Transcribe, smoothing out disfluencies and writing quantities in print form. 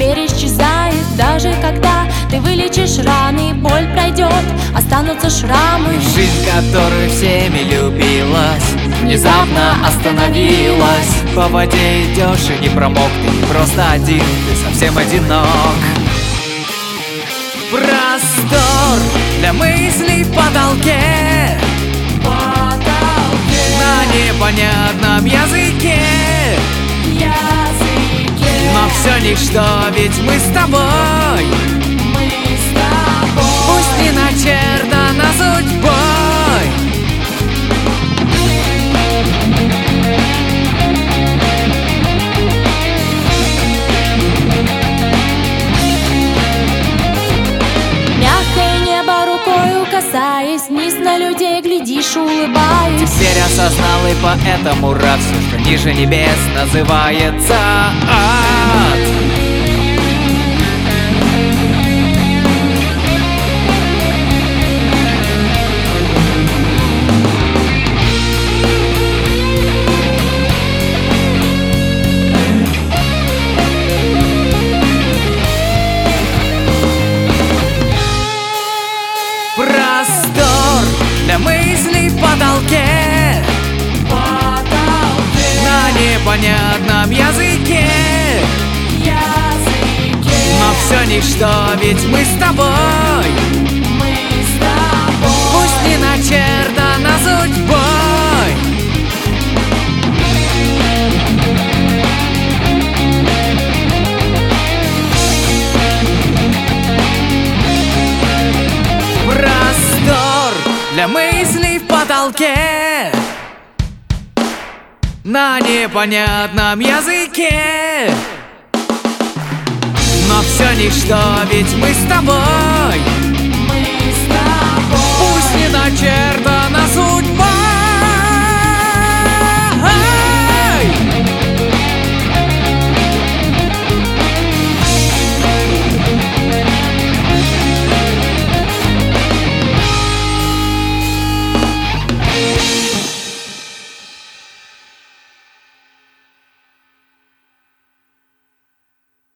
теперь исчезает. Даже когда ты вылечишь раны, боль пройдет, останутся шрамы. Жизнь, которая всеми любилась, внезапно остановилась. По воде идешь и не промок, ты не просто один, ты совсем одинок. Простор для мыслей в потолке, на непонятном языке. Но все ничто, ведь мы с тобой. Пусть не начертано судьбой. Мягкое небо рукою касаясь, вниз на людей глядишь, улыбаясь. Теперь осознал и поэтому рад, все, что ниже небес, называется ад. Простор для мыслей в потолке, на непонятном языке. Но все ничто, ведь мы с тобой. Пусть не начертано судьбой. Простор для мыслей в потолке, на непонятном языке. Но все ничто, ведь мы с тобой.